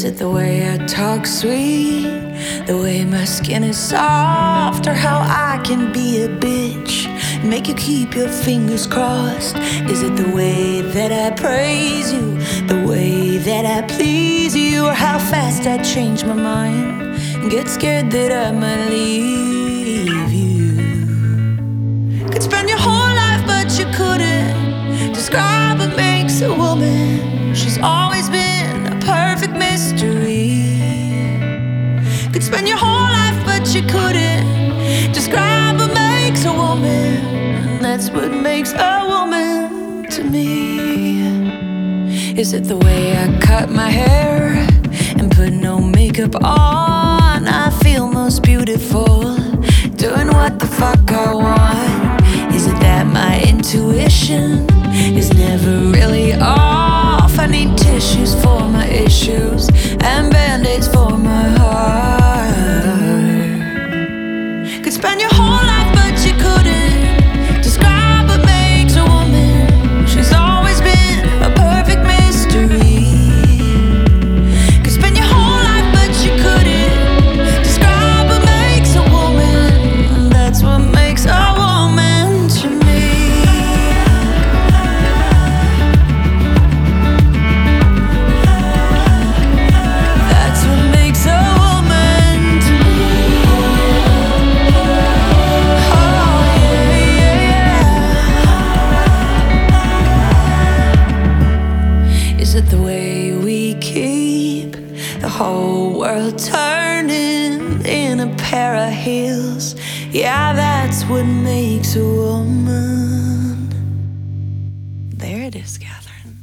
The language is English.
it the way I talk sweet, the way my skin is soft, or how I can be a bitch, make you keep your fingers crossed? Is it the way that I praise you, the way that I please you, or how fast I change my mind and get scared that I might leave you? Could spend your whole life but you couldn't describe what makes a woman. She's always been a perfect mystery. Could spend your whole life but you couldn't describe what makes a woman. And that's what makes a woman to me. Is it the way I cut my hair and put no makeup on? I feel most beautiful doing what the fuck I want. Is it that my intuition is never really off? I need tissues for my issues and band-aids for my heart. Could spend your whole life but you couldn't describe what makes a woman. She's always been a perfect mystery. Could spend your whole life but you couldn't describe what makes a woman. That's what makes a woman to me. That's what makes a woman to me. Oh yeah, yeah. Is it the way we keep the whole world turning in a pair of heels? Yeah, that's what makes a woman. There it is, Catherine.